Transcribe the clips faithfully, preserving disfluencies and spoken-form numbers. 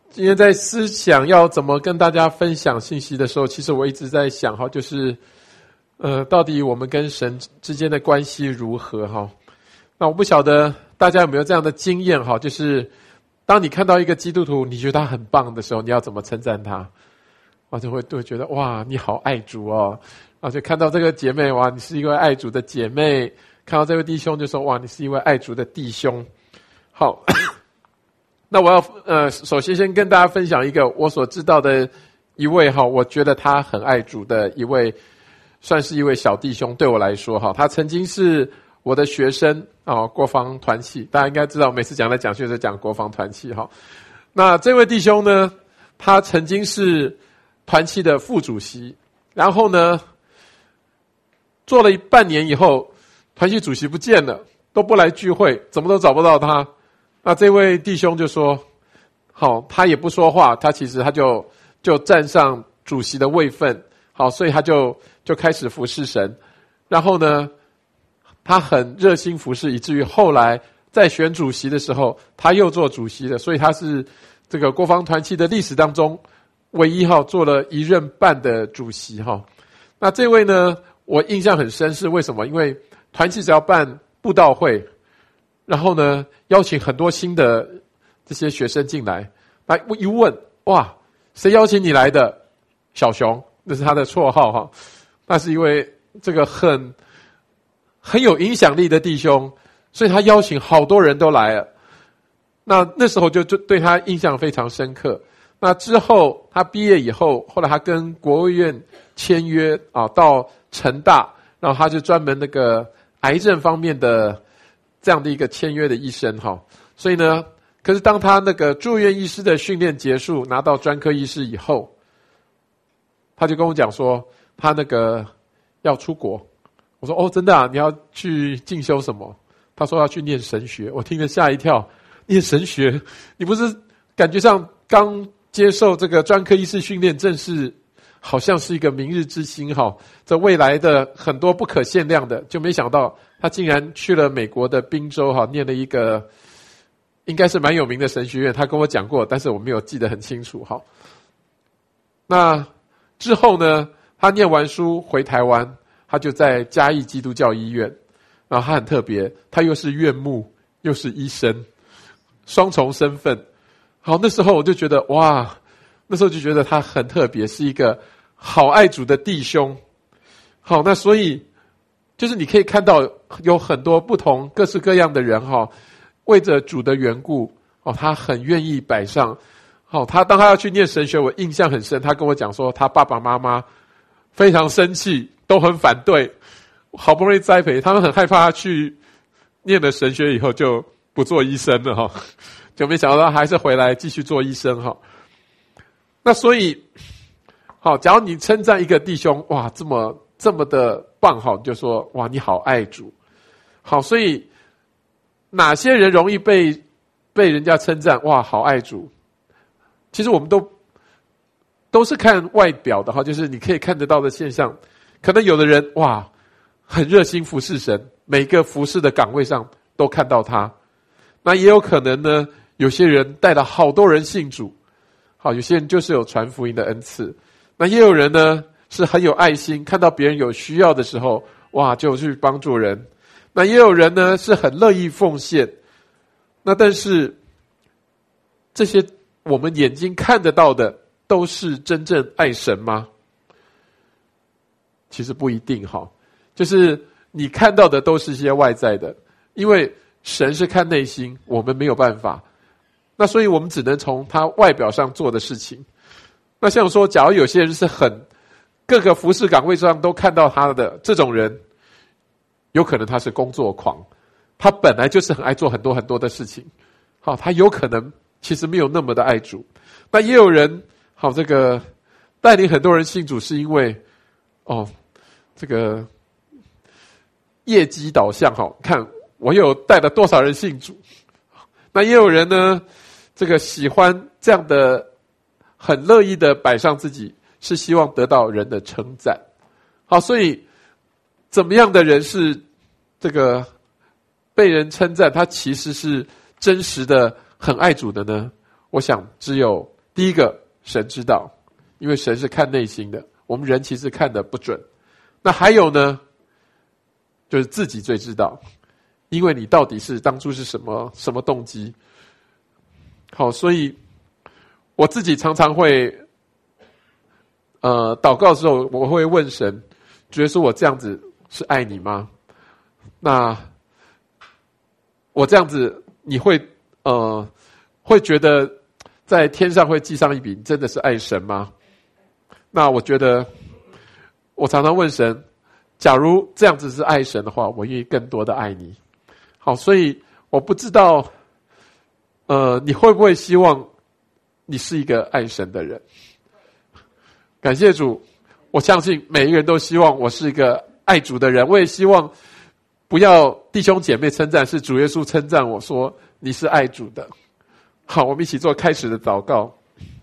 今天在思想要怎么跟大家分享信息的时候，其实我一直在想哈，就是呃，到底我们跟神之间的关系如何哈？那我不晓得大家有没有这样的经验哈，就是当你看到一个基督徒，你觉得他很棒的时候，你要怎么称赞他？啊，就会会觉得哇，你好爱主哦！啊，就看到这个姐妹，哇，你是一位爱主的姐妹；看到这位弟兄，就说哇，你是一位爱主的弟兄。好。那我要呃，首先先跟大家分享一个我所知道的一位哈，我觉得他很爱主的一位，算是一位小弟兄。对我来说哈，他曾经是我的学生啊，国防团契，大家应该知道，每次讲来讲去就讲国防团契哈。那这位弟兄呢，他曾经是团契的副主席，然后呢，做了半年以后，团契主席不见了，都不来聚会，怎么都找不到他。那这位弟兄就说好，他也不说话，他其实他就就站上主席的位分，好，所以他就就开始服侍神。然后呢，他很热心服侍，以至于后来在选主席的时候，他又做主席了，所以他是这个国防团契的历史当中唯一哈做了一任半的主席哈。那这位呢，我印象很深，是为什么？因为团契只要办布道会，然后呢，邀请很多新的这些学生进来，那一问，哇，谁邀请你来的？小熊，那是他的绰号哈。那是一位这个很很有影响力的弟兄，所以他邀请好多人都来了。那那时候就就对他印象非常深刻。那之后他毕业以后，后来他跟国务院签约啊，到成大，然后他就专门那个癌症方面的这样的一个签约的医生哈。所以呢，可是当他那个住院医师的训练结束，拿到专科医师以后，他就跟我讲说他那个要出国。我说哦，真的啊？你要去进修什么？他说要去念神学。我听了吓一跳，念神学？你不是感觉上刚接受这个专科医师训练，正是好像是一个明日之星哈，这未来的很多不可限量的，就没想到他竟然去了美国的宾州哈，念了一个应该是蛮有名的神学院。他跟我讲过，但是我没有记得很清楚哈。那之后呢，他念完书回台湾，他就在嘉义基督教医院。然后他很特别，他又是院牧又是医生，双重身份。好，那时候我就觉得哇，那时候就觉得他很特别，是一个好爱主的弟兄。好，那所以就是你可以看到有很多不同各式各样的人哈，为着主的缘故哦，他很愿意摆上。好，他当他要去念神学，我印象很深，他跟我讲说他爸爸妈妈非常生气，都很反对，好不容易栽培，他们很害怕他去念了神学以后就不做医生了哈，就没想到他还是回来继续做医生哈。那所以，好，假如你称赞一个弟兄，哇，这么这么的棒哈，你就说哇，你好爱主。好，所以哪些人容易被被人家称赞？哇，好爱主。其实我们都都是看外表的哈，就是你可以看得到的现象。可能有的人哇，很热心服侍神，每个服侍的岗位上都看到他。那也有可能呢，有些人带了好多人信主。好，有些人就是有传福音的恩赐。那也有人呢是很有爱心，看到别人有需要的时候，哇，就去帮助人。那也有人呢是很乐意奉献。那但是这些我们眼睛看得到的都是真正爱神吗？其实不一定哈，就是你看到的都是些外在的，因为神是看内心，我们没有办法。那所以我们只能从他外表上做的事情。那像说，假如有些人是很各个服事岗位上都看到他的这种人，有可能他是工作狂，他本来就是很爱做很多很多的事情。好，他有可能其实没有那么的爱主。那也有人好，这个带领很多人信主是因为哦，这个业绩导向，好，看我有带了多少人信主。那也有人呢，这个喜欢这样的很乐意的摆上自己，是希望得到人的称赞。好，所以怎么样的人是这个被人称赞，他其实是真实的很爱主的呢？我想只有第一个，神知道，因为神是看内心的，我们人其实看得不准。那还有呢，就是自己最知道，因为你到底是当初是什么什么动机。好，所以我自己常常会呃祷告的时候，我会问神，觉得说我这样子是爱你吗？那我这样子你会呃会觉得在天上会记上一笔，你真的是爱神吗？那我觉得我常常问神，假如这样子是爱神的话，我愿意更多的爱你。好，所以我不知道呃你会不会希望你是一个爱神的人。感谢主，我相信每一个人都希望我是一个爱主的人。我也希望不要弟兄姐妹称赞，是主耶稣称赞我说你是爱主的。好，我们一起做开始的祷告。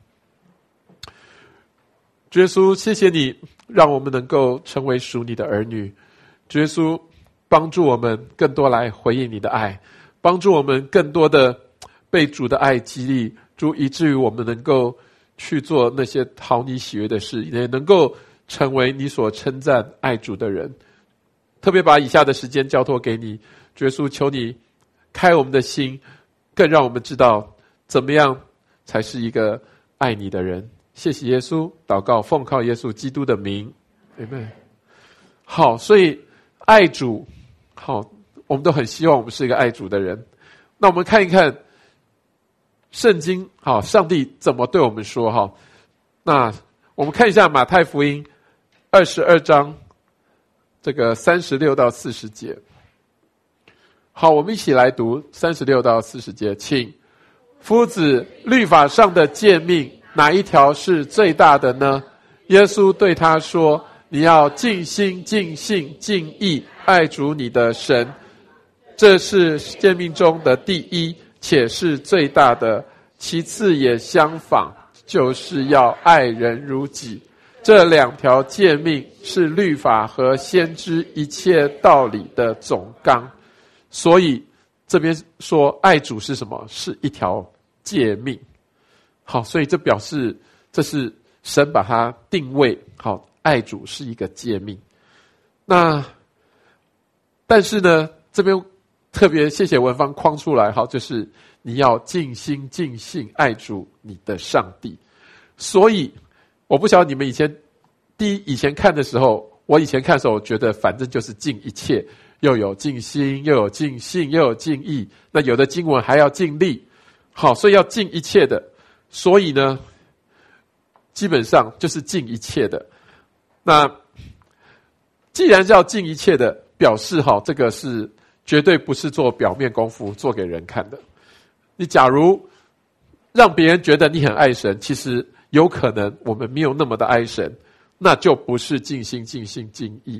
主耶稣，谢谢你让我们能够成为属你的儿女。主耶稣，帮助我们更多来回应你的爱，帮助我们更多的被主的爱激励，主，以至于我们能够去做那些讨你喜悦的事，也能够成为你所称赞爱主的人。特别把以下的时间交托给你，主耶稣，求你开我们的心，更让我们知道怎么样才是一个爱你的人。谢谢耶稣，祷告奉靠耶稣基督的名，阿们。好，所以爱主，好，我们都很希望我们是一个爱主的人。那我们看一看圣经，好，上帝怎么对我们说？哈，那我们看一下马太福音二十二章这个三十六到四十节。好，我们一起来读三十六到四十节，请。夫子，律法上的诫命哪一条是最大的呢？耶稣对他说，你要尽心尽性尽意爱主你的神，这是诫命中的第一，且是最大的。其次也相仿，就是要爱人如己。这两条诫命是律法和先知一切道理的总纲。所以这边说爱主是什么？是一条诫命。好，所以这表示这是神把它定位，好，爱主是一个诫命。那但是呢，这边特别谢谢文芳框出来，好，就是你要尽心尽性爱主你的上帝。所以我不晓得你们以前第一以前看的时候，我以前看的时候，我觉得反正就是尽一切，又有尽心，又有尽性，又有尽意，那有的经文还要尽力。好，所以要尽一切的，所以呢基本上就是尽一切的。那既然是要尽一切的，表示哈，这个是绝对不是做表面功夫做给人看的。你假如让别人觉得你很爱神，其实有可能我们没有那么的爱神，那就不是尽心尽性尽意。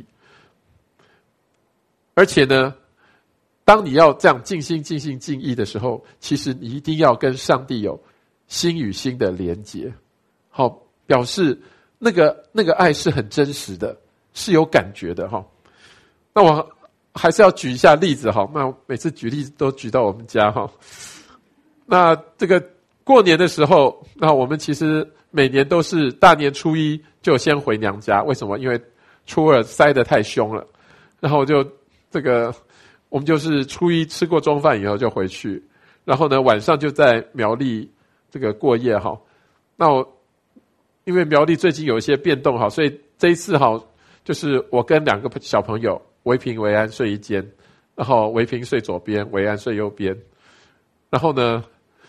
而且呢，当你要这样尽心尽性尽意的时候，其实你一定要跟上帝有心与心的连结。好，表示那个那个爱是很真实的，是有感觉的哈。那我还是要举一下例子哈。那每次举例子都举到我们家哈。那这个过年的时候，那我们其实每年都是大年初一就先回娘家。为什么？因为初二塞得太凶了，然后就这个我们就是初一吃过中饭以后就回去，然后呢晚上就在苗栗这个过夜哈。那我因为苗栗最近有一些变动哈，所以这一次哈，就是我跟两个小朋友维平维安睡一间，然后维平睡左边，维安睡右边。然后呢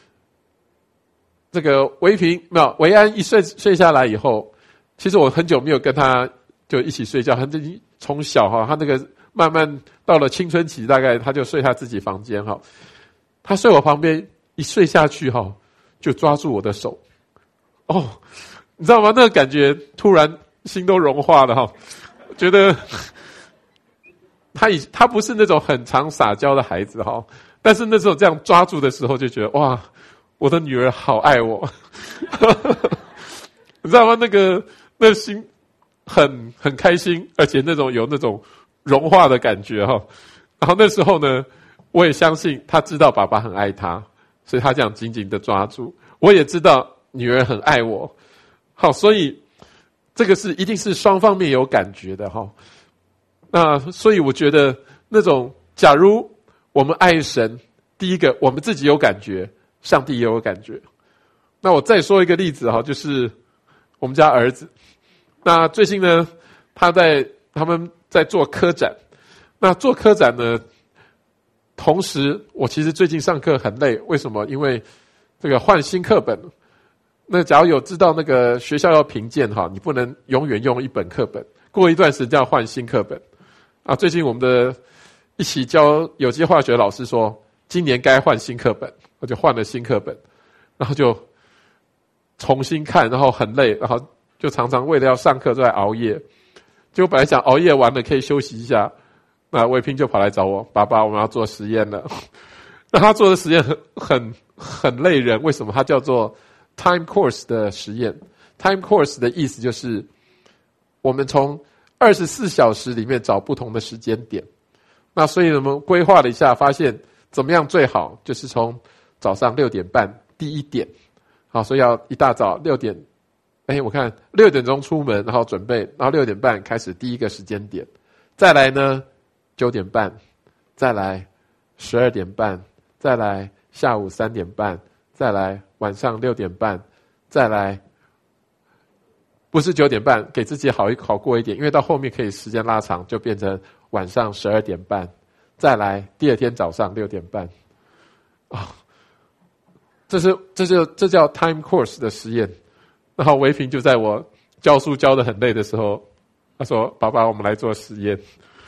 这个维平没有维安一睡睡下来以后，其实我很久没有跟他就一起睡觉，他从小哈，他那个慢慢到了青春期，大概他就睡他自己房间哈。他睡我旁边，一睡下去哈，就抓住我的手。哦，你知道吗？那个感觉突然心都融化了哈，觉得他以他不是那种很常撒娇的孩子哈，但是那时候这样抓住的时候，就觉得哇，我的女儿好爱我，你知道吗？那个那个心很很开心，而且那种有那种融化的感觉哈。然后那时候呢，我也相信他知道爸爸很爱他，所以他这样紧紧的抓住。我也知道女儿很爱我。好，所以这个是一定是双方面有感觉的哈。那所以我觉得那种，假如我们爱神，第一个我们自己有感觉，上帝也有感觉。那我再说一个例子哈，就是我们家儿子。那最近呢，他在他们在做科展。那做科展呢，同时我其实最近上课很累，为什么？因为这个换新课本。那假如有知道那个学校要评鉴哈，你不能永远用一本课本，过一段时间要换新课本。啊，最近我们的一起教有机化学老师说，今年该换新课本，我就换了新课本，然后就重新看，然后很累，然后就常常为了要上课都在熬夜。结果本来想熬夜完了可以休息一下，那魏平就跑来找我，爸爸，我们要做实验了。那他做的实验很很很累人，为什么？他叫做 time course 的实验。time course 的意思就是我们从二十四小时里面找不同的时间点。那所以我们规划了一下，发现怎么样最好，就是从早上六点半第一点。好，所以要一大早六点，哎，我看六点钟出门，然后准备，然后六点半开始第一个时间点。再来呢九点半，再来十二点半，再来下午三点半，再来晚上六点半，再来不是九点半，给自己好一好过一点，因为到后面可以时间拉长，就变成晚上十二点半，再来第二天早上六点半。啊、哦，这是这就这叫 time course 的实验。然后维平就在我教书教得很累的时候，他说：“爸爸，我们来做实验。”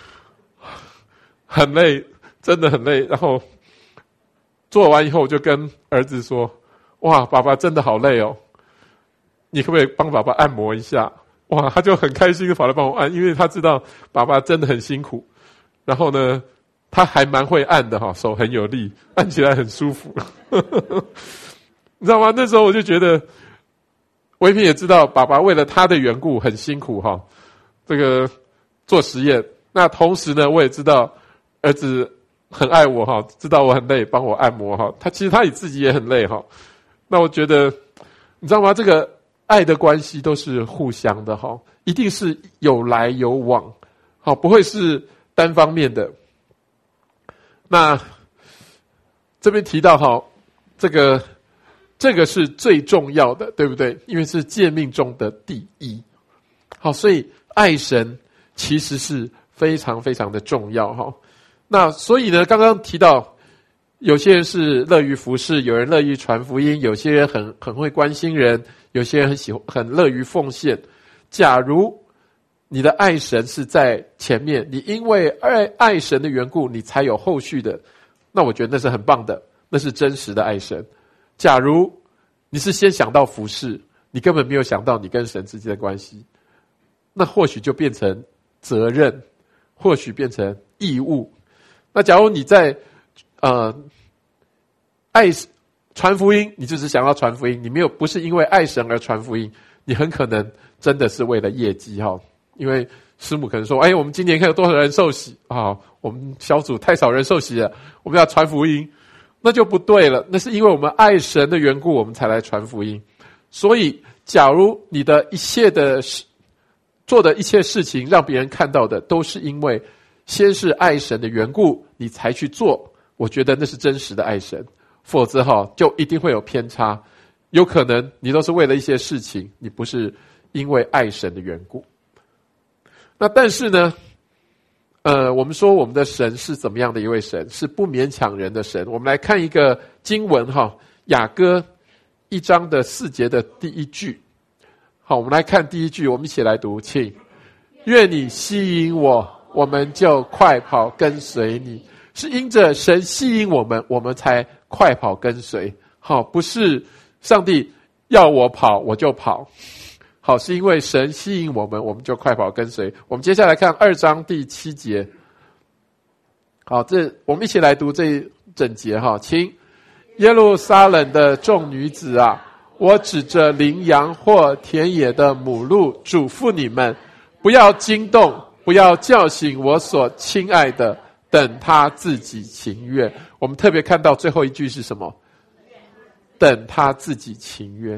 很累，真的很累。然后做完以后，我就跟儿子说：“哇，爸爸真的好累哦。”你可不可以帮爸爸按摩一下？哇，他就很开心的跑来帮我按，因为他知道爸爸真的很辛苦。然后呢，他还蛮会按的哈，手很有力，按起来很舒服。你知道吗？那时候我就觉得，维平也知道爸爸为了他的缘故很辛苦哈，这个做实验。那同时呢，我也知道儿子很爱我哈，知道我很累，帮我按摩哈。他其实他自己也很累哈。那我觉得，你知道吗？这个爱的关系都是互相的哈，一定是有来有往，好，不会是单方面的。那这边提到哈，这个这个是最重要的，对不对？因为是诫命中的第一。好，所以爱神其实是非常非常的重要哈。那所以呢，刚刚提到有些人是乐于服侍，有人乐于传福音，有些人很很会关心人，有些人很喜欢很乐于奉献。假如你的爱神是在前面，你因为爱爱神的缘故，你才有后续的，那我觉得那是很棒的，那是真实的爱神。假如你是先想到服侍，你根本没有想到你跟神之间的关系，那或许就变成责任，或许变成义务。那假如你在呃爱传福音，你就是想要传福音，你没有不是因为爱神而传福音，你很可能真的是为了业绩哈。因为师母可能说，哎，我们今年看有多少人受洗啊？我们小组太少人受洗了，我们要传福音，那就不对了。那是因为我们爱神的缘故，我们才来传福音。所以，假如你的一切的做的一切事情让别人看到的都是因为先是爱神的缘故，你才去做，我觉得那是真实的爱神。否则哈，就一定会有偏差，有可能你都是为了一些事情，你不是因为爱神的缘故。那但是呢，呃，我们说我们的神是怎么样的一位神？是不勉强人的神。我们来看一个经文哈，雅歌一章的四节的第一句。好，我们来看第一句，我们一起来读，请。愿你吸引我，我们就快跑跟随你。是因着神吸引我们，我们才快跑跟随。好，不是上帝要我跑我就跑。好，是因为神吸引我们，我们就快跑跟随。我们接下来看二章第七节。好，这我们一起来读这一整节哈，请。耶路撒冷的众女子啊，我指着羚羊或田野的母鹿嘱咐你们，不要惊动，不要叫醒我所亲爱的，等他自己情愿。我们特别看到最后一句是什么？等他自己情愿。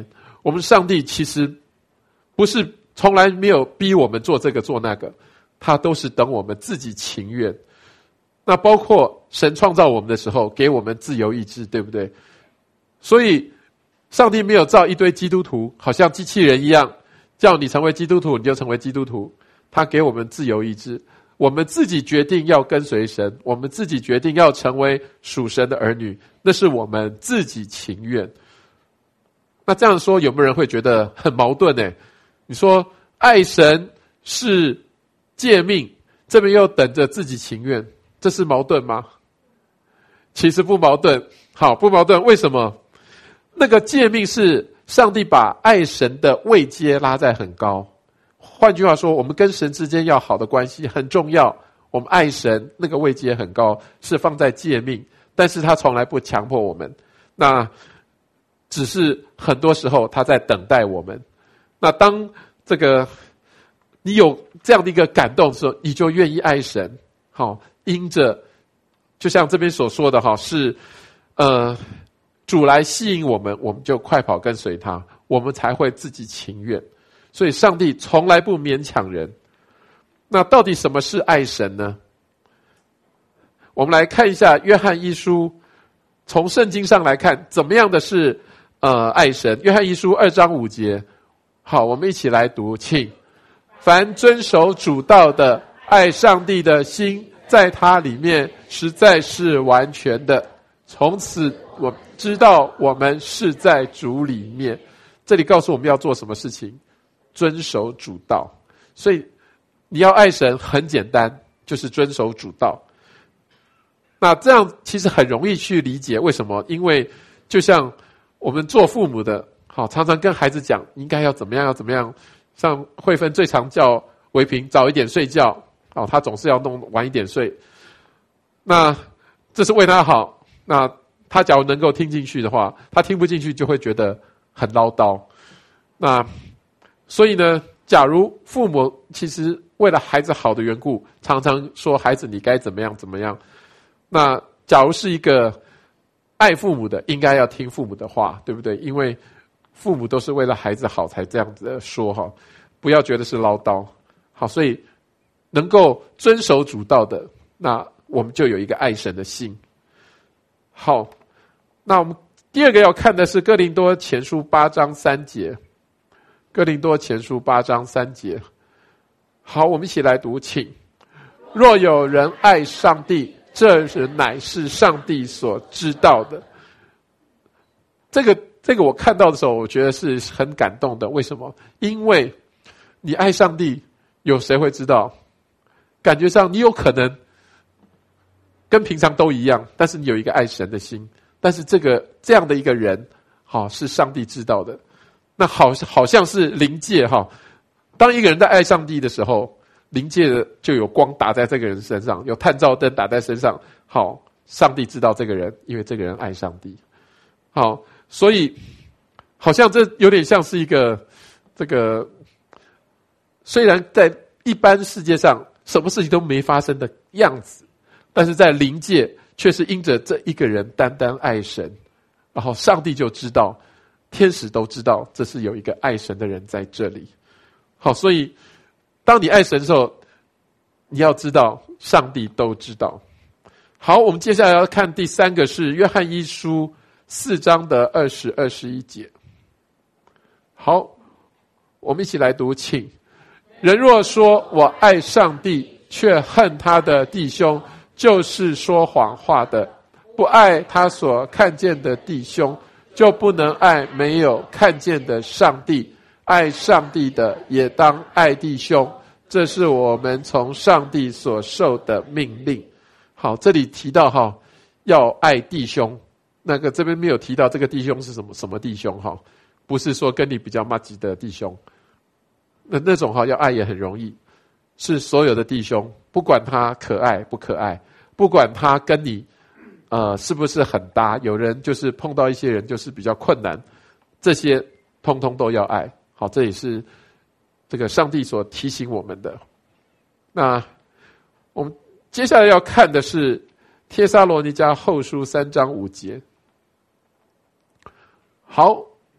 我们上帝其实不是从来没有逼我们做这个做那个，他都是等我们自己情愿。那包括神创造我们的时候给我们自由意志，对不对？所以上帝没有造一堆基督徒好像机器人一样，叫你成为基督徒你就成为基督徒，他给我们自由意志，我们自己决定要跟随神，我们自己决定要成为属神的儿女，那是我们自己情愿。那这样说有没有人会觉得很矛盾呢？你说爱神是诫命，这边又等着自己情愿，这是矛盾吗？其实不矛盾。好，不矛盾，为什么？那个诫命是上帝把爱神的位阶拉在很高，换句话说，我们跟神之间要好的关系很重要，我们爱神那个位阶很高，是放在诫命，但是他从来不强迫我们，那只是很多时候他在等待我们。那当这个你有这样的一个感动的时候，你就愿意爱神。好，因着就像这边所说的哈，是呃主来吸引我们，我们就快跑跟随他，我们才会自己情愿。所以上帝从来不勉强人。那到底什么是爱神呢？我们来看一下约翰一书，从圣经上来看怎么样的是呃爱神。约翰一书二章五节，好，我们一起来读，请。凡遵守主道的，爱上帝的心在他里面实在是完全的，从此我知道我们是在主里面。这里告诉我们要做什么事情，遵守主道。所以你要爱神很简单，就是遵守主道。那这样其实很容易去理解，为什么？因为就像我们做父母的，好，常常跟孩子讲应该要怎么样要怎么样。像慧芬最常叫维平早一点睡觉，哦，他总是要弄晚一点睡。那这是为他好，那他假如能够听进去的话，他听不进去就会觉得很唠叨。那所以呢，假如父母其实为了孩子好的缘故，常常说孩子你该怎么样怎么样，那假如是一个爱父母的，应该要听父母的话，对不对？因为父母都是为了孩子好才这样子说哈，不要觉得是唠叨。好，所以能够遵守主道的，那我们就有一个爱神的心。好，那我们第二个要看的是哥林多前书八章三节。哥林多前书八章三节。好，我们一起来读，请。若有人爱上帝，这人乃是上帝所知道的。这个这个我看到的时候，我觉得是很感动的。为什么？因为你爱上帝，有谁会知道？感觉上你有可能跟平常都一样，但是你有一个爱神的心。但是这个这样的一个人，好，是上帝知道的。那好好像是灵界哈。当一个人在爱上帝的时候，灵界的就有光打在这个人身上，有探照灯打在身上。好，上帝知道这个人，因为这个人爱上帝。好。所以好像这有点像是一个这个虽然在一般世界上什么事情都没发生的样子，但是在灵界却是因着这一个人单单爱神，然后上帝就知道，天使都知道这是有一个爱神的人在这里。好，所以当你爱神的时候，你要知道上帝都知道。好，我们接下来要看第三个是约翰一书四章的二十、二十一节。好，我们一起来读，请。人若说我爱上帝，却恨他的弟兄，就是说谎话的。不爱他所看见的弟兄，就不能爱没有看见的上帝。爱上帝的，也当爱弟兄。这是我们从上帝所受的命令。好，这里提到哈，要爱弟兄。那个这边没有提到这个弟兄是什么什么弟兄哈，不是说跟你比较麻吉的弟兄，那那种哈要爱也很容易，是所有的弟兄，不管他可爱不可爱，不管他跟你呃是不是很搭，有人就是碰到一些人就是比较困难，这些通通都要爱。好，这也是这个上帝所提醒我们的。那我们接下来要看的是帖撒罗尼迦后书三章五节。好，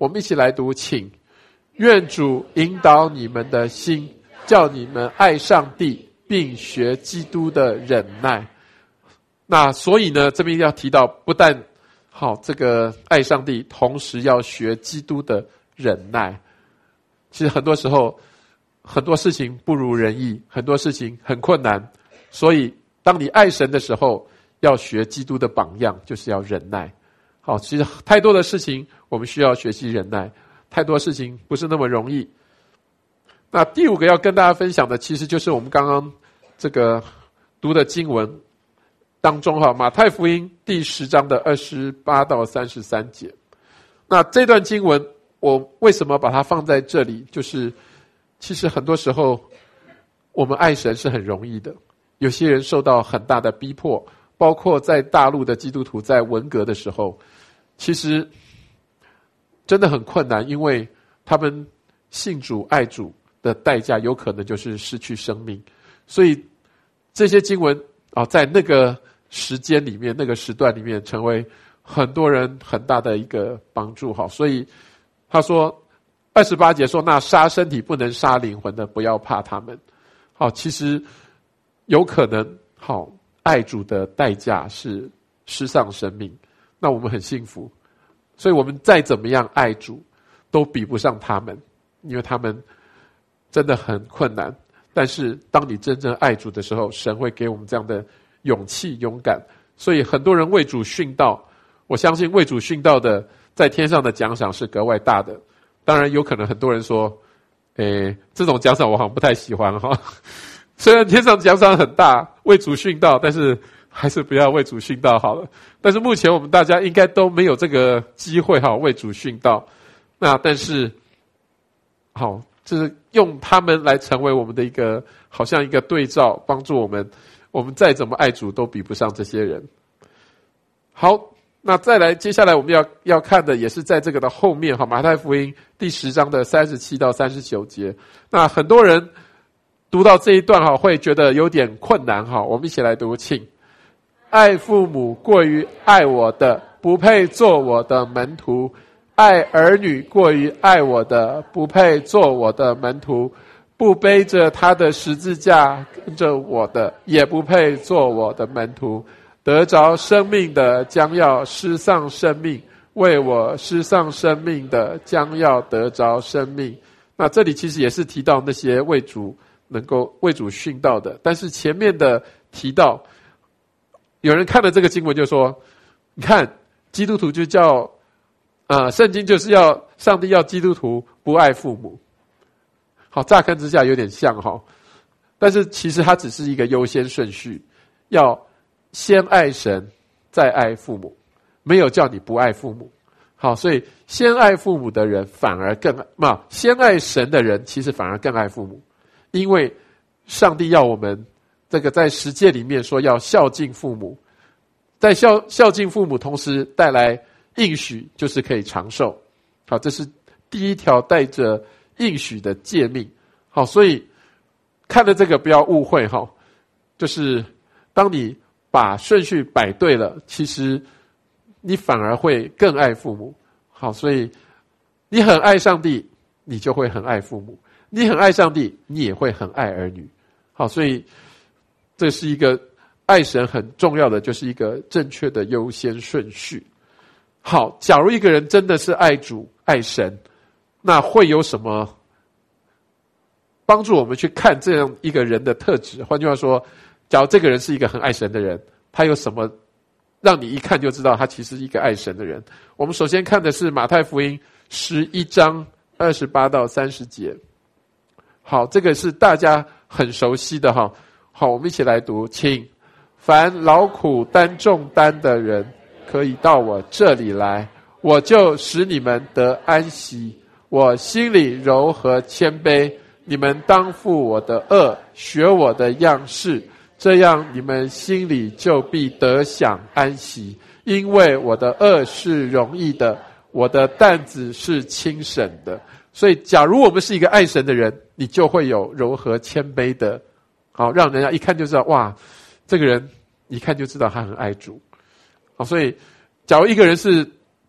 我们一起来读，请愿主引导你们的心，叫你们爱上帝，并学基督的忍耐。那所以呢，这边要提到，不但好这个爱上帝，同时要学基督的忍耐。其实很多时候，很多事情不如人意，很多事情很困难，所以当你爱神的时候，要学基督的榜样，就是要忍耐。好，其实太多的事情我们需要学习忍耐，太多事情不是那么容易。那第五个要跟大家分享的，其实就是我们刚刚这个读的经文当中哈，马太福音第十章的二十八到三十三节。那这段经文，我为什么把它放在这里？就是其实很多时候我们爱神是很容易的，有些人受到很大的逼迫，包括在大陆的基督徒在文革的时候，其实真的很困难，因为他们信主爱主的代价有可能就是失去生命。所以这些经文啊，在那个时间里面，那个时段里面，成为很多人很大的一个帮助。好，所以他说二十八节说，那杀身体不能杀灵魂的，不要怕他们。好，其实有可能好爱主的代价是失丧生命，那我们很幸福，所以我们再怎么样爱主都比不上他们，因为他们真的很困难。但是当你真正爱主的时候，神会给我们这样的勇气勇敢。所以很多人为主殉道，我相信为主殉道的在天上的奖赏是格外大的。当然有可能很多人说，诶，这种奖赏我好像不太喜欢哈。虽然天上奖赏很大，为主殉道，但是还是不要为主殉道好了。但是目前我们大家应该都没有这个机会哈，为主殉道。那但是好，就是用他们来成为我们的一个好像一个对照，帮助我们，我们再怎么爱主都比不上这些人。好，那再来接下来我们要要看的也是在这个的后面哈，马太福音第十章的三十七到三十九节。那很多人读到这一段哈，会觉得有点困难哈。我们一起来读，请爱父母过于爱我的，不配做我的门徒；爱儿女过于爱我的，不配做我的门徒；不背着他的十字架跟着我的，也不配做我的门徒。得着生命的将要失丧生命，为我失丧生命的将要得着生命。那这里其实也是提到那些为主能够为主殉道的，但是前面的提到，有人看了这个经文就说，你看基督徒就叫呃，圣经就是要上帝要基督徒不爱父母。好，乍看之下有点像哈，但是其实它只是一个优先顺序，要先爱神再爱父母，没有叫你不爱父母。好，所以先爱父母的人反而更嘛，先爱神的人其实反而更爱父母，因为上帝要我们这个在十诫里面说要孝敬父母，在孝孝敬父母同时带来应许，就是可以长寿。好，这是第一条带着应许的诫命。好，所以看了这个不要误会哈，就是当你把顺序摆对了，其实你反而会更爱父母。好，所以你很爱上帝，你就会很爱父母；你很爱上帝，你也会很爱儿女。好，所以这是一个爱神很重要的，就是一个正确的优先顺序。好，假如一个人真的是爱主爱神，那会有什么帮助我们去看这样一个人的特质？换句话说，假如这个人是一个很爱神的人，他有什么让你一看就知道他其实是一个爱神的人？我们首先看的是马太福音十一章二十八到三十节。好，这个是大家很熟悉的哈。好，我们一起来读，请凡劳苦担重担的人，可以到我这里来，我就使你们得安息。我心里柔和谦卑，你们当负我的恶，学我的样式，这样你们心里就必得享安息。因为我的恶是容易的，我的担子是轻省的。所以假如我们是一个爱神的人，你就会有柔和谦卑的，好，让人家一看就知道，哇，这个人一看就知道他很爱主。好，所以假如一个人是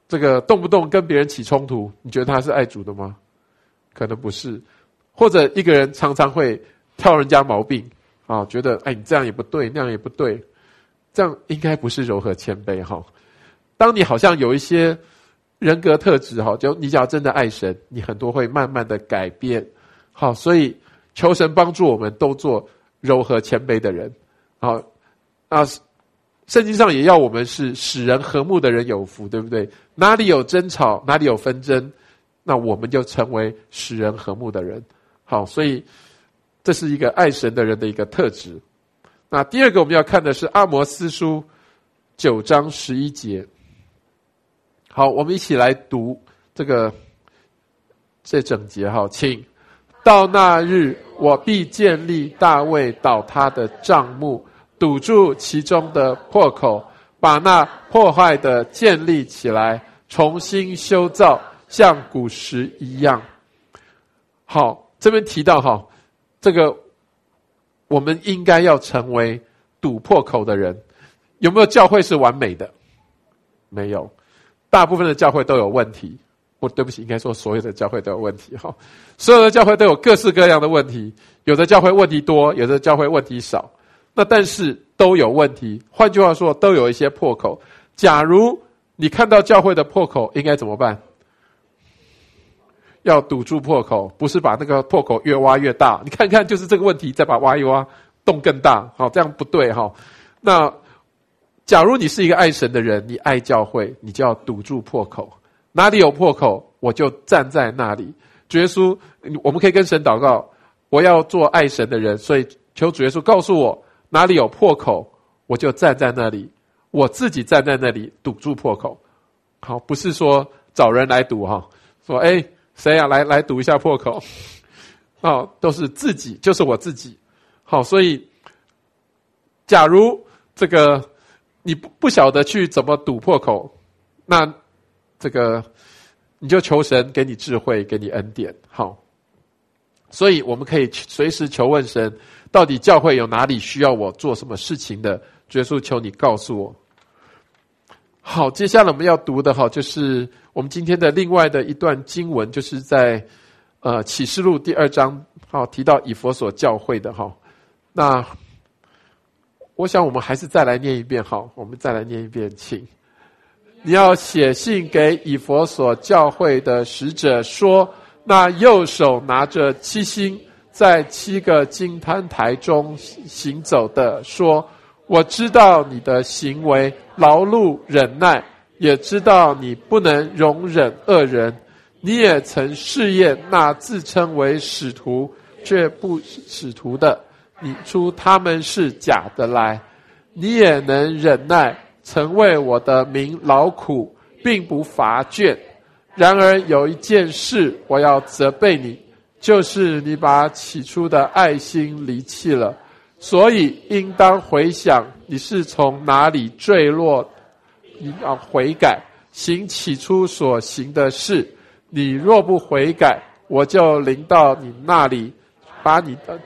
这个动不动跟别人起冲突，你觉得他是爱主的吗？可能不是。或者一个人常常会挑人家毛病啊，觉得哎你这样也不对，那样也不对，这样应该不是柔和谦卑哈。当你好像有一些人格特质哈，就你只要真的爱神，你很多会慢慢的改变。好，所以求神帮助我们都做柔和谦卑的人。好，啊，圣经上也要我们是使人和睦的人有福，对不对？哪里有争吵，哪里有纷争，那我们就成为使人和睦的人。好，所以这是一个爱神的人的一个特质。那第二个我们要看的是阿摩司书九章十一节。好，我们一起来读这个这整节。好，请到那日，我必建立大卫倒塌的帐幕，堵住其中的破口，把那破坏的建立起来，重新修造，像古时一样。好，这边提到哈，这个我们应该要成为堵破口的人。有没有教会是完美的？没有，大部分的教会都有问题。不，对不起，应该说所有的教会都有问题哈。所有的教会都有各式各样的问题，有的教会问题多，有的教会问题少。那但是都有问题，换句话说，都有一些破口。假如你看到教会的破口，应该怎么办？要堵住破口，不是把那个破口越挖越大。你看看，就是这个问题，再把它挖一挖，洞更大。好，这样不对哈。那假如你是一个爱神的人，你爱教会，你就要堵住破口。哪里有破口，我就站在那里。主耶稣，我们可以跟神祷告，我要做爱神的人，所以求主耶稣告诉我哪里有破口，我就站在那里，我自己站在那里堵住破口。好，不是说找人来堵哈，说哎谁啊来来堵一下破口。哦，都是自己，就是我自己。好，所以假如这个你不不晓得去怎么堵破口，那这个你就求神给你智慧，给你恩典。好，所以我们可以随时求问神，到底教会有哪里需要我做什么事情的，主耶稣求你告诉我。好，接下来我们要读的哈，就是我们今天的另外的一段经文，就是在呃启示录第二章，好，提到以弗所教会的哈。那我想我们还是再来念一遍。好，我们再来念一遍，请。你要写信给以弗所教会的使者说，那右手拿着七星，在七个金坛台中行走的说，我知道你的行为劳碌忍耐，也知道你不能容忍恶人，你也曾试验那自称为使徒却不使徒的，你出他们是假的来，你也能忍耐，曾为我的名劳苦，并不乏倦。然而有一件事我要责备你，就是你把起初的爱心离弃了。所以应当回想你是从哪里坠落，你要悔改，行起初所行的事。你若不悔改，我就临到你那里，把你的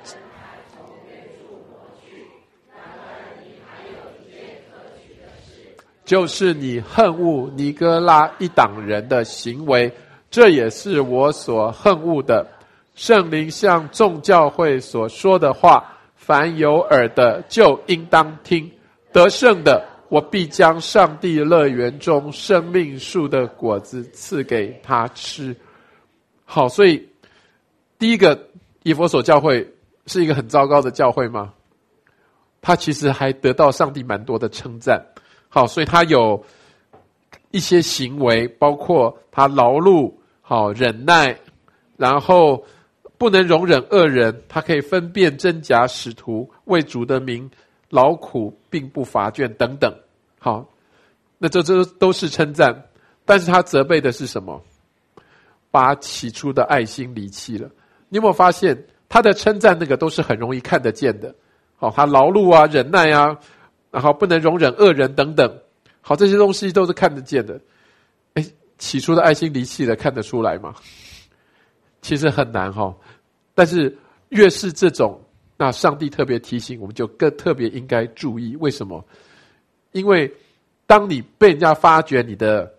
就是你恨恶尼哥拉一党人的行为，这也是我所恨恶的。圣灵向众教会所说的话，凡有耳的就应当听。得胜的，我必将上帝乐园中生命树的果子赐给他吃。好，所以第一个，以弗所教会是一个很糟糕的教会吗？他其实还得到上帝蛮多的称赞。好，所以他有一些行为，包括他劳碌，好忍耐，然后不能容忍恶人，他可以分辨真假使徒，为主的名劳苦，并不乏倦等等。好，那这这都是称赞，但是他责备的是什么？把起初的爱心离弃了。你有没有发现，他的称赞那个都是很容易看得见的？好，他劳碌啊，忍耐啊，然后不能容忍恶人等等。好，这些东西都是看得见的。诶，起初的爱心离弃了，看得出来吗？其实很难哈。但是越是这种，那上帝特别提醒我们，就更特别应该注意。为什么？因为当你被人家发觉你的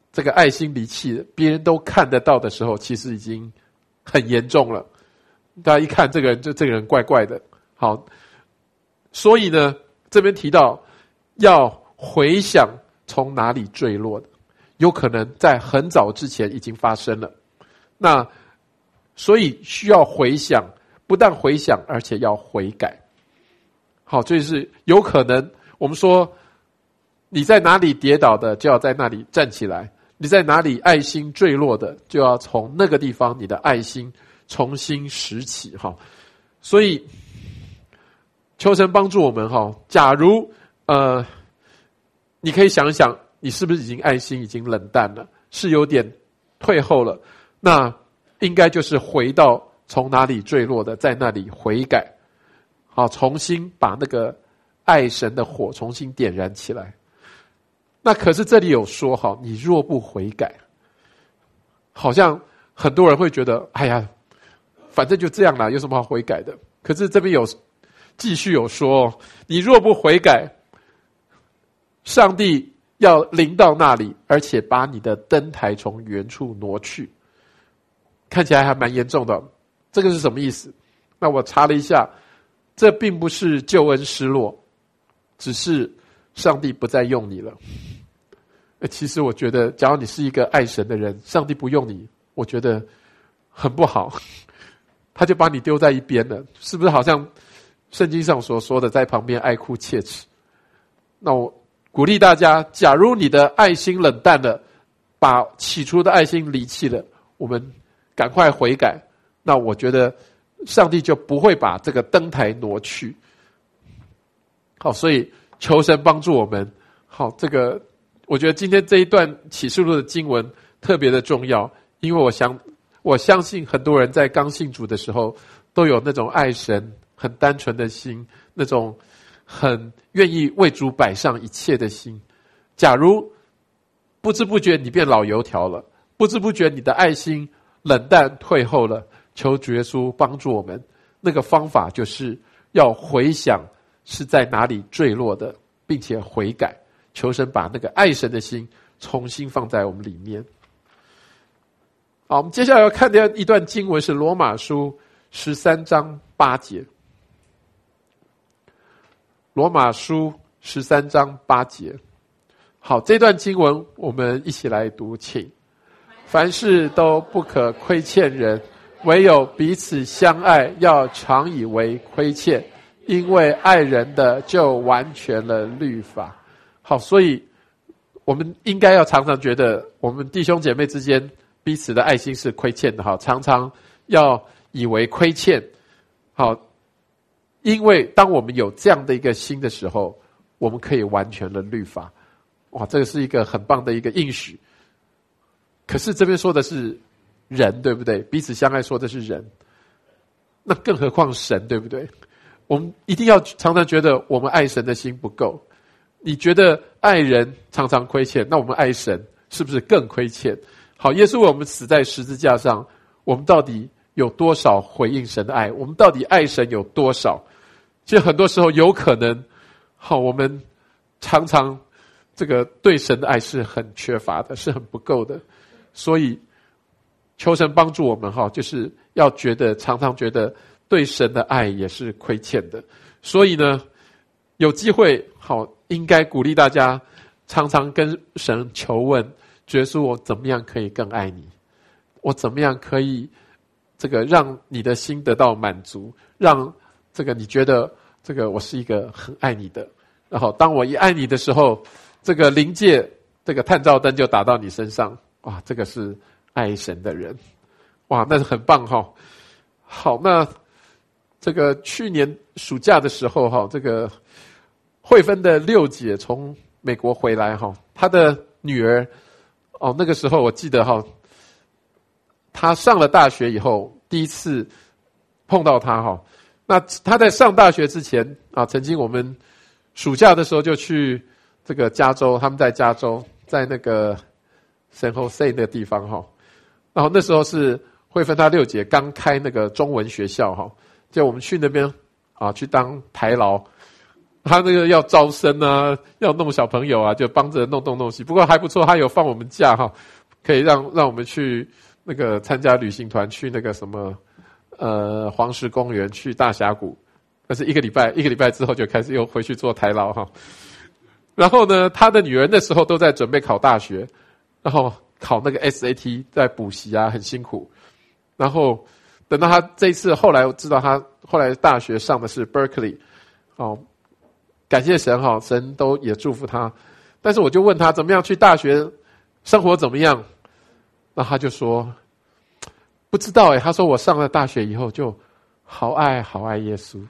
这个爱心离弃了，别人都看得到的时候，其实已经很严重了。大家一看这个人，就这个人怪怪的。好，所以呢，这边提到要回想从哪里坠落的，有可能在很早之前已经发生了。那所以需要回想，不但回想，而且要悔改。好，这就是有可能我们说你在哪里跌倒的，就要在那里站起来；你在哪里爱心坠落的，就要从那个地方你的爱心重新拾起。哈，所以求神帮助我们。哈，假如呃，你可以想一想，你是不是已经爱心已经冷淡了，是有点退后了？那应该就是回到从哪里坠落的，在那里悔改。好，重新把那个爱神的火重新点燃起来。那可是这里有说，好，你若不悔改，好像很多人会觉得，哎呀，反正就这样啦，有什么好悔改的？可是这边有继续有说，你若不悔改，上帝要临到那里，而且把你的灯台从原处挪去。看起来还蛮严重的，这个是什么意思？那我查了一下，这并不是救恩失落，只是上帝不再用你了。其实我觉得，假如你是一个爱神的人，上帝不用你，我觉得很不好，他就把你丢在一边了，是不是好像圣经上所说的，在旁边爱哭切齿？那我鼓励大家，假如你的爱心冷淡了，把起初的爱心离弃了，我们赶快悔改，那我觉得上帝就不会把这个灯台挪去。好，所以求神帮助我们。好，这个我觉得今天这一段启示录的经文特别的重要，因为我想我相信很多人在刚信主的时候都有那种爱神很单纯的心，那种很愿意为主摆上一切的心。假如不知不觉你变老油条了，不知不觉你的爱心冷淡退后了，求主耶稣帮助我们。那个方法就是要回想是在哪里坠落的，并且悔改，求神把那个爱神的心重新放在我们里面。好，我们接下来要看的一段经文是罗马书十三章八节。罗马书十三章八节。好，这段经文我们一起来读，请。凡事都不可亏欠人，唯有彼此相爱，要常以为亏欠，因为爱人的就完全了律法。好，所以我们应该要常常觉得我们弟兄姐妹之间彼此的爱心是亏欠的，好，常常要以为亏欠。好，因为当我们有这样的一个心的时候，我们可以完全了律法。哇，这个是一个很棒的一个应许。可是这边说的是人，对不对？彼此相爱说的是人，那更何况神，对不对？我们一定要常常觉得我们爱神的心不够。你觉得爱人常常亏欠，那我们爱神是不是更亏欠？好，耶稣为我们死在十字架上，我们到底有多少回应神的爱？我们到底爱神有多少？其实很多时候有可能，好，我们常常这个对神的爱是很缺乏的，是很不够的。所以求神帮助我们，哈，就是要觉得常常觉得对神的爱也是亏欠的。所以呢，有机会好，应该鼓励大家常常跟神求问，耶稣，我怎么样可以更爱你？我怎么样可以这个让你的心得到满足？让这个你觉得这个我是一个很爱你的。然后当我一爱你的时候，这个临界这个探照灯就打到你身上。哇，这个是爱神的人，哇，那是很棒哈。好，那这个去年暑假的时候哈，这个慧芬的六姐从美国回来哈，她的女儿哦，那个时候我记得哈，她上了大学以后第一次碰到她哈。那她在上大学之前啊，曾经我们暑假的时候就去这个加州，他们在加州，在那个San Jose 那个地方哈，然后那时候是慧芬她六姐刚开那个中文学校哈，就我们去那边啊去当台劳， 他那个要招生啊，要弄小朋友啊，就帮着弄东弄西。不过还不错，他有放我们假哈，可以让让我们去那个参加旅行团，去那个什么呃黄石公园，去大峡谷。但是一个礼拜一个礼拜之后就开始又回去做台劳哈。然后呢，他的女儿那时候都在准备考大学，然后考那个 S A T 在补习啊，很辛苦。然后等到他这一次，后来我知道他后来大学上的是 Berkeley， 哦。感谢神哈，神都也祝福他。但是我就问他怎么样去大学生活怎么样，那他就说不知道诶，他说我上了大学以后就好爱好爱耶稣。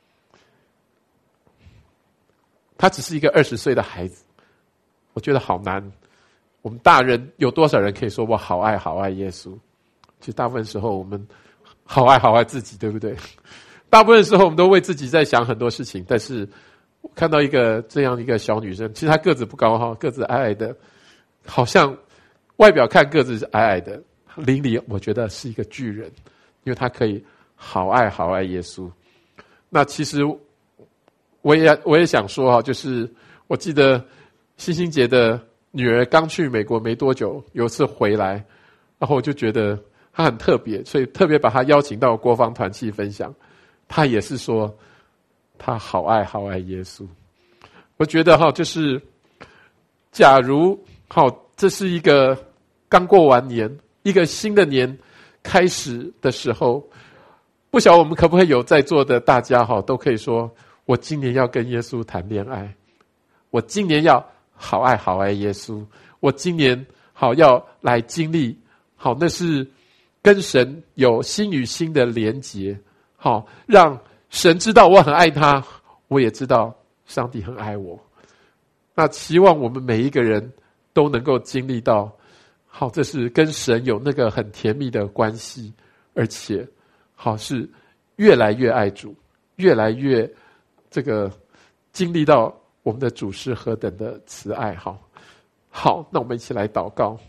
他只是一个二十岁的孩子，我觉得好难。我们大人有多少人可以说我好爱好爱耶稣？其实大部分时候我们好爱好爱自己，对不对？大部分时候我们都为自己在想很多事情，但是我看到一个这样一个小女生，其实她个子不高哈，个子矮矮的，好像外表看个子是矮矮的，灵里我觉得是一个巨人，因为她可以好爱好爱耶稣。那其实我也我也想说哈，就是我记得星星姐的女儿刚去美国没多久，有一次回来，然后我就觉得她很特别，所以特别把她邀请到国防团契分享。她也是说他好爱好爱耶稣。我觉得哈，就是假如好，这是一个刚过完年，一个新的年开始的时候，不晓得我们可不可以有在座的大家哈，都可以说我今年要跟耶稣谈恋爱，我今年要好爱好爱耶稣，我今年好要来经历好，那是跟神有心与心的连结，好让神知道我很爱他，我也知道上帝很爱我。那期望我们每一个人都能够经历到，好，这是跟神有那个很甜蜜的关系，而且好是越来越爱主，越来越这个经历到我们的主是何等的慈爱。好，好，那我们一起来祷告。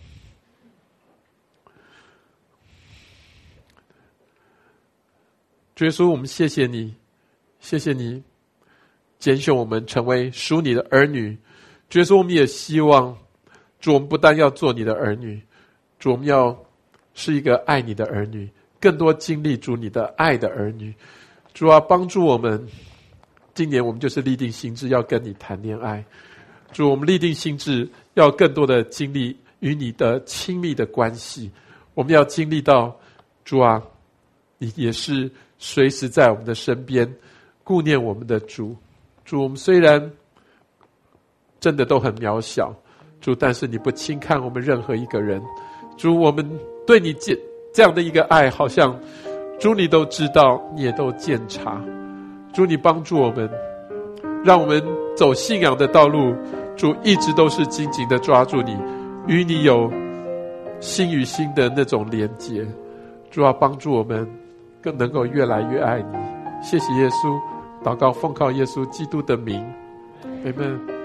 主耶稣，我们谢谢你，谢谢你拣选我们成为属你的儿女。主耶稣，我们也希望，主，我们不但要做你的儿女，主，我们要是一个爱你的儿女，更多经历主你的爱的儿女。主啊，帮助我们，今年我们就是立定心志要跟你谈恋爱。主，我们立定心志要更多的经历与你的亲密的关系。我们要经历到，主啊，你也是随时在我们的身边顾念我们的主。主，我们虽然真的都很渺小，主，但是你不轻看我们任何一个人。主，我们对你这样的一个爱，好像主你都知道，你也都鉴察。主，你帮助我们，让我们走信仰的道路，主一直都是紧紧的抓住你，与你有心与心的那种连结。主啊，帮助我们更能够越来越爱你。谢谢耶稣，祷告奉靠耶稣基督的名，阿们。